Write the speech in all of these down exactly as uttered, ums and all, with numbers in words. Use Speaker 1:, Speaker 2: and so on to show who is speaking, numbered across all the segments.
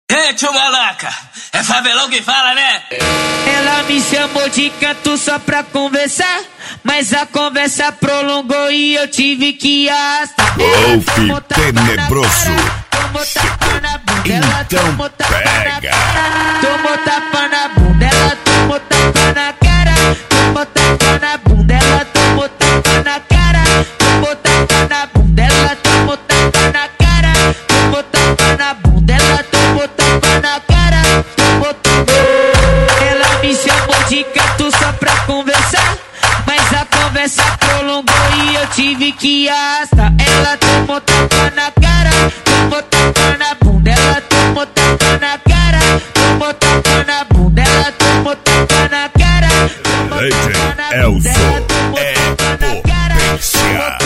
Speaker 1: Ei, tio Malaca, é Fabelão que fala, né?
Speaker 2: Ela me chamou de canto só pra conversar, mas a conversa prolongou e eu tive que arrastar.
Speaker 3: Golfe tenebroso.
Speaker 2: Tomou tapa na bunda, ela
Speaker 3: Então
Speaker 2: tomou tapa na
Speaker 3: pega.
Speaker 2: cara. Tomou tapa na bunda, ela tomou tapa na cara. Tomou tapa na bunda, ela tomou tapa na cara. Tomou tapa na bunda, ela tomou tapa na cara. Tomou tapa na bunda, ela tomou tapa na cara. Tomou tapa. Ela me chamou de canto só pra conversar, mas a conversa prolongou e eu tive que arrastar. Ela tomou tapa na cara, tomou tapa na bunda, ela tomou tapa na cara. Tomou tapa na bunda, ela tomou tapa na cara.
Speaker 3: D J Elson é potência.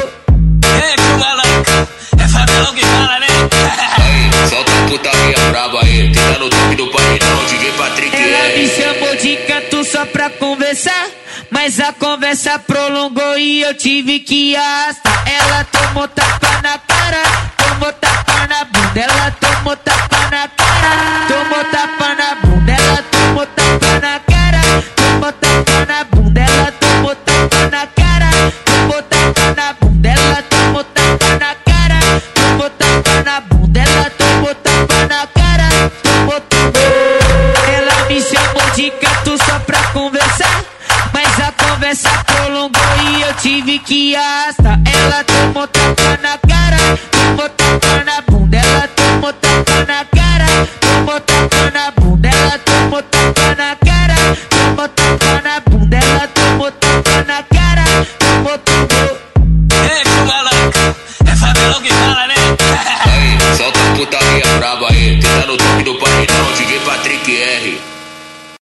Speaker 1: Ei, tio Malaca, é Fabelão que fala, né?
Speaker 4: Aí, solta a putaria braba aí, tenta no toque do paredão, D J Patrick
Speaker 2: Ela me
Speaker 4: R.
Speaker 2: chamou de canto só pra conversar, mas a conversa prolongou e eu tive que arrastar. Ela tomou tapa na cara, tomou tapa na bunda, ela tomou tapa na cara. Tomou tapa na bunda, ela tomou tapa na cara. Tomou tapa na bunda, ela tomou tapa na cara. Tomou tapa na bunda, ela tomou tapa na cara. Tomou tapa na bunda, ela tomou tapa na cara. Tomou tapa. Ela me chamou de canto só pra conversar, mas a conversa prolongou e eu tive que arrastar. Ela tomou tapa na cara, tomou tapa na bunda, ela tomou tapa na cara. Tomou tapa na bunda, ela tomou tapa na cara. Tomou tapa na bunda, ela tomou tapa na cara. Tomou tapa.
Speaker 1: Ei, tio Malaca, é Fabelão que fala, né?
Speaker 4: Aí, solta a putaria braba aí, tenta no toque do paredão, D J Patrick R.